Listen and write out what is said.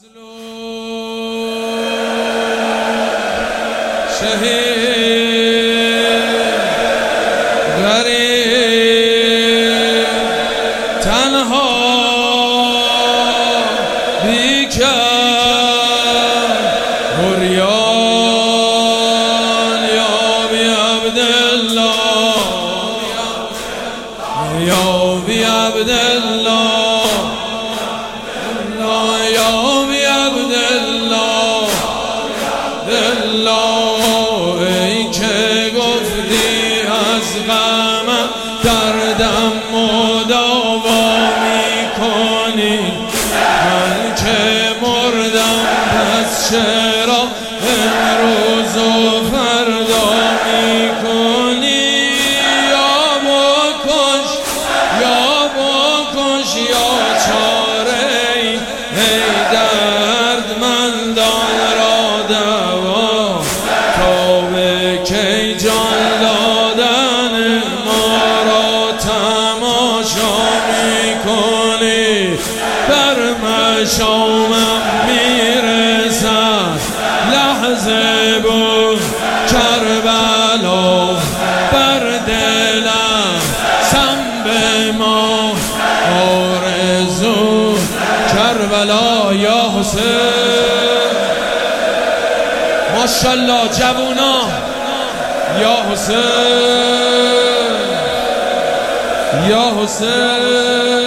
شهید غریب تنها بیکر بریان یا بی عبدالله یا بی عبدالله یا بی عبدالله ای که گفتی از غمم دردم مداوا میکنی، من که مردم پس چرا امروز و فردا میکنی؟ یا بکش یا چاره ای دردمندان را دوا، تا به کی جان دادن ما را تماشا میکنی؟ بر مشامم میرسد لحظه بود کربلا، بر دلم سم به ما آرزو کربلا. یا حسین ماشاءالله جوونا، یا حسین یا حسین.